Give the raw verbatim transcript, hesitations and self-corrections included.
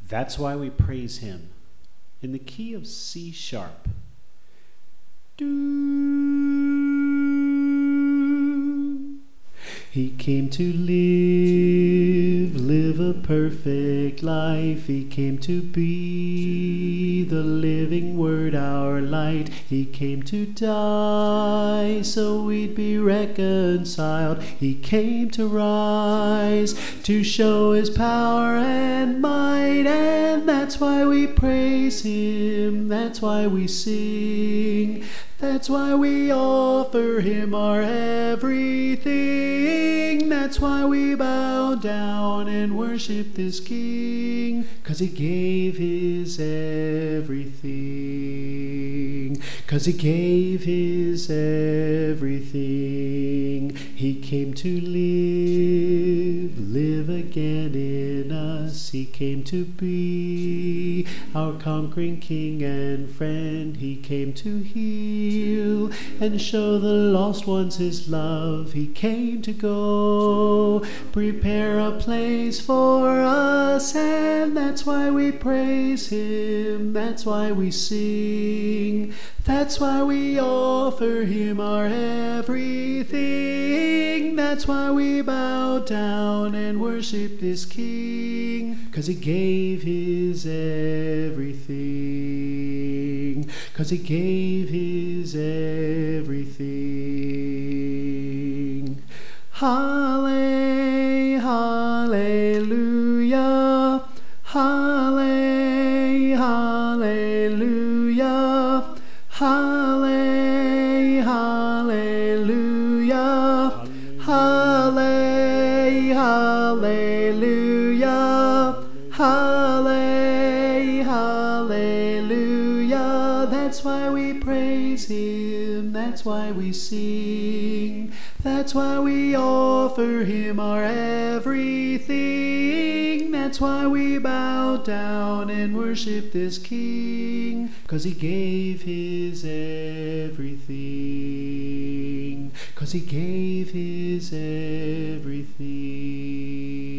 That's why we praise him in the key of C sharp. Do. He came to live, live a perfect life. He came to be the living word, our light. He came to die so we'd be reconciled. He came to rise to show his power and might, and that's why we praise him. That's why we sing. That's why we offer him our everything. That's why we bow down and worship this King, 'cause he gave his everything. 'Cause he gave his everything. He came to live, live again in us. He came to be our conquering King and friend. He came to heal and show the lost ones his love. He came to go, prepare a place for us, and that's why we praise him. That's why we sing. That's why we offer him our everything. That's why we bow down and worship this King, 'cause he gave his everything. 'Cause he gave his everything. Halle, hallelujah. Halle, hallelujah. Halle, hallelujah. Halle, hallelujah. Halle, hallelujah. That's why we praise him. That's why we sing. That's why we offer him our everything. That's why we bow down and worship this King, 'cause he gave his everything. 'Cause he gave his everything.